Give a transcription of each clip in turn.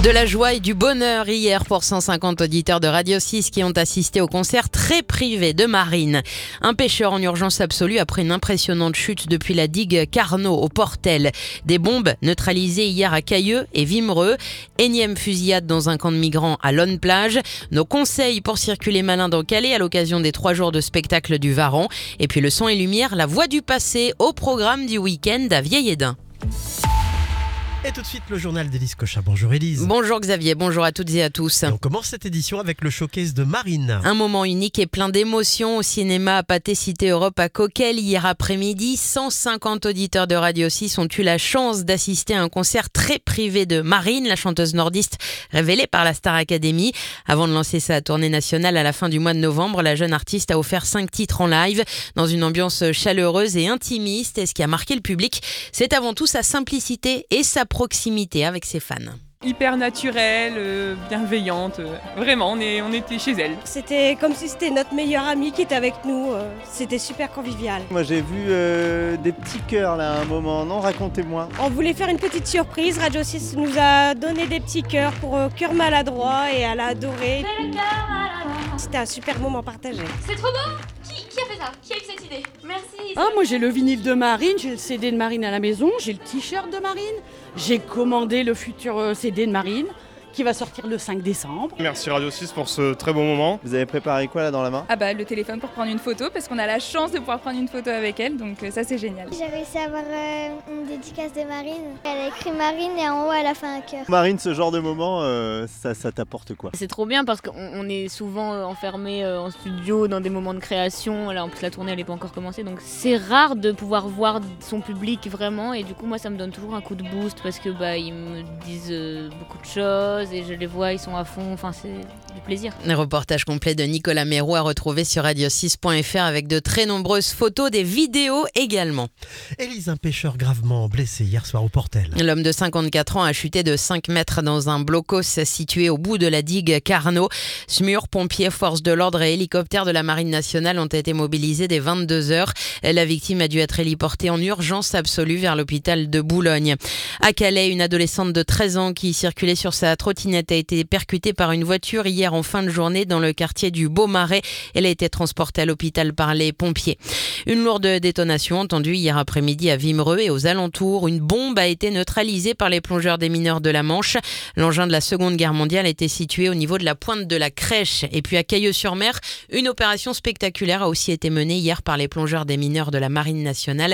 De la joie et du bonheur hier pour 150 auditeurs de Radio 6 qui ont assisté au concert très privé de Marine. Un pêcheur en urgence absolue après une impressionnante chute depuis la digue Carnot au Portel. Des bombes neutralisées hier à Cailleux et Wimereux. Énième fusillade dans un camp de migrants à Lonne-Plage. Nos conseils pour circuler malin dans Calais à l'occasion des 3 jours de spectacle du Varan. Et puis le son et lumière, la voix du passé au programme du week-end à Vieil-Édin. Et tout de suite, le journal d'Élise Cochat. Bonjour Élise. Bonjour Xavier, bonjour à toutes et à tous. Et on commence cette édition avec le showcase de Marine. Un moment unique et plein d'émotions au cinéma à Pathé Cité Europe à Coquelles hier après-midi. 150 auditeurs de Radio 6 ont eu la chance d'assister à un concert très privé de Marine, la chanteuse nordiste révélée par la Star Academy. Avant de lancer sa tournée nationale à la fin du mois de novembre, la jeune artiste a offert 5 titres en live dans une ambiance chaleureuse et intimiste. Et ce qui a marqué le public, c'est avant tout sa simplicité et sa proximité avec ses fans. Hyper naturelle, bienveillante, vraiment on était chez elle. C'était comme si c'était notre meilleure amie qui était avec nous, c'était super convivial. Moi j'ai vu des petits cœurs là à un moment, non, racontez-moi. On voulait faire une petite surprise, Radio 6 nous a donné des petits cœurs pour cœur maladroit et elle a adoré. C'était un super moment partagé. C'est trop beau. Qui a fait ça? Qui a eu cette idée? Merci. Ah, moi j'ai le vinyle de Marine, j'ai le CD de Marine à la maison, j'ai le t-shirt de Marine, j'ai commandé le futur CD de Marine qui va sortir le 5 décembre. Merci Radio 6 pour ce très beau moment. Vous avez préparé quoi là dans la main? Le téléphone pour prendre une photo parce qu'on a la chance de pouvoir prendre une photo avec elle, donc ça c'est génial. J'ai réussi à avoir une dédicace de Marine. Elle a écrit Marine et en haut elle a fait un cœur. Marine, ce genre de moment, ça t'apporte quoi? C'est trop bien parce qu'on est souvent enfermé en studio dans des moments de création. Là en plus la tournée elle n'est pas encore commencée, donc c'est rare de pouvoir voir son public vraiment, et du coup moi ça me donne toujours un coup de boost parce que ils me disent beaucoup de choses et je les vois, ils sont à fond, enfin c'est du plaisir. Un reportage complet de Nicolas Méroux à retrouver sur radio6.fr avec de très nombreuses photos, des vidéos également. Élise, un pêcheur gravement blessé hier soir au Portel. L'homme de 54 ans a chuté de 5 mètres dans un blocos situé au bout de la digue Carnot. SMUR, pompiers, forces de l'ordre et hélicoptères de la Marine nationale ont été mobilisés dès 22h. La victime a dû être héliportée en urgence absolue vers l'hôpital de Boulogne. À Calais, une adolescente de 13 ans qui circulait sur sa trottinette a été percutée par une voiture hier en fin de journée dans le quartier du Beaumarais. Elle a été transportée à l'hôpital par les pompiers. Une lourde détonation entendue hier après-midi à Wimereux et aux alentours. Une bombe a été neutralisée par les plongeurs des mineurs de la Manche. L'engin de la Seconde Guerre mondiale était situé au niveau de la pointe de la Crèche. Et puis à Cailleux-sur-Mer, une opération spectaculaire a aussi été menée hier par les plongeurs des mineurs de la Marine nationale.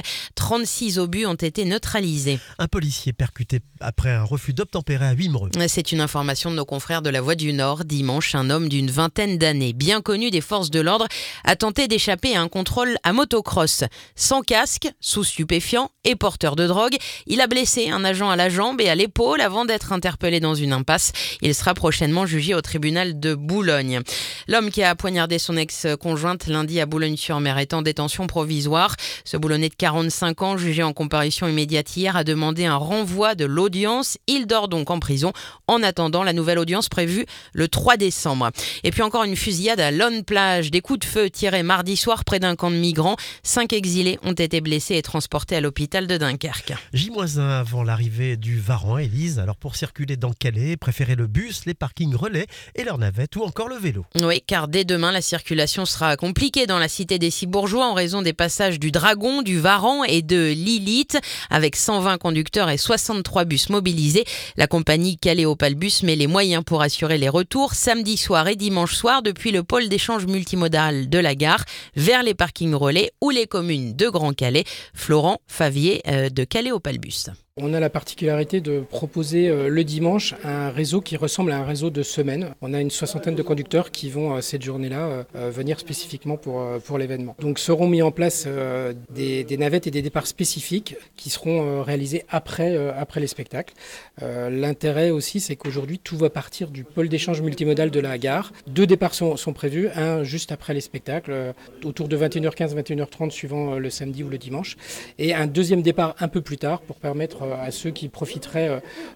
36 obus ont été neutralisés. Un policier percuté après un refus d'obtempérer à Wimereux. C'est une information de nos confrères de La Voix du Nord. Dimanche, un homme d'une vingtaine d'années, bien connu des forces de l'ordre, a tenté d'échapper à un contrôle à motocross. Sans casque, sous stupéfiant et porteur de drogue, il a blessé un agent à la jambe et à l'épaule avant d'être interpellé dans une impasse. Il sera prochainement jugé au tribunal de Boulogne. L'homme qui a poignardé son ex-conjointe lundi à Boulogne-sur-Mer est en détention provisoire. Ce Boulonnais de 45 ans, jugé en comparution immédiate hier, a demandé un renvoi de l'audience. Il dort donc en prison en attendant la nouvelle audience prévue le 3 décembre. Et puis encore une fusillade à Lonne-Plage. Des coups de feu tirés mardi soir près d'un camp de migrants. 5 exilés ont été blessés et transportés à l'hôpital de Dunkerque. J-1 avant l'arrivée du Varan, Élise. Alors pour circuler dans Calais, préférez le bus, les parkings relais et leurs navettes ou encore le vélo. Oui, car dès demain, la circulation sera compliquée dans la cité des Cibourgeois en raison des passages du Dragon, du Varan et de Lilith. Avec 120 conducteurs et 63 bus mobilisés, la compagnie Calais Opalbus met les moyens pour assurer les retours samedi soir et dimanche soir depuis le pôle d'échange multimodal de la gare vers les parkings relais ou les communes de Grand Calais. Florent Favier de Calais Opalbus. On a la particularité de proposer le dimanche un réseau qui ressemble à un réseau de semaine. On a une 60aine de conducteurs qui vont cette journée-là venir spécifiquement pour l'événement. Donc seront mis en place des navettes et des départs spécifiques qui seront réalisés après les spectacles. L'intérêt aussi, c'est qu'aujourd'hui tout va partir du pôle d'échange multimodal de la gare. 2 départs sont prévus, un juste après les spectacles, autour de 21h15, 21h30 suivant le samedi ou le dimanche, et un deuxième départ un peu plus tard pour permettre à ceux qui profiteraient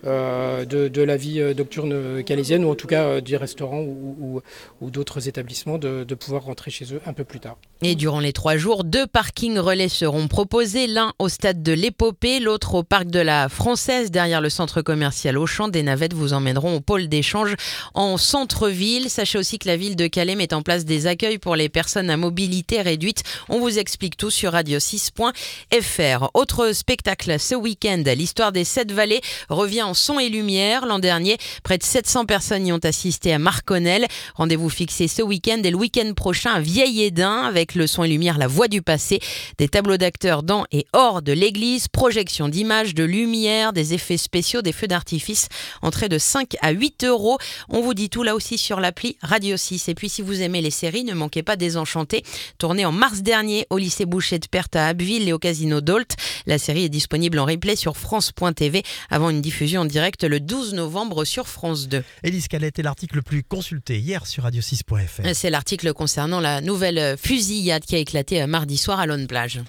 de la vie nocturne calaisienne ou en tout cas des restaurants ou d'autres établissements de pouvoir rentrer chez eux un peu plus tard. Et durant les 3 jours, 2 parkings relais seront proposés, l'un au stade de l'Épopée, l'autre au parc de la Française, derrière le centre commercial Auchan. Des navettes vous emmèneront au pôle d'échange en centre-ville. Sachez aussi que la ville de Calais met en place des accueils pour les personnes à mobilité réduite. On vous explique tout sur radio6.fr. Autre spectacle ce week-end, l'histoire des 7 vallées revient en son et lumière. L'an dernier, près de 700 personnes y ont assisté à Marconnel. Rendez-vous fixé ce week-end et le week-end prochain à Vieil-Édin avec le son et lumière La Voix du passé, des tableaux d'acteurs dans et hors de l'église, projection d'images, de lumière, des effets spéciaux, des feux d'artifice, entrée de 5 à 8 €. On vous dit tout là aussi sur l'appli Radio 6. Et puis si vous aimez les séries, ne manquez pas Désenchanté, tourné en mars dernier au lycée Boucher de Perthes à Abbeville et au casino d'Ault. La série est disponible en replay sur France.tv avant une diffusion en direct le 12 novembre sur France 2. Élise, quel a été l'article le plus consulté hier sur radio6.fr? C'est l'article concernant la nouvelle fusillade qui a éclaté mardi soir à Lonne-Plage.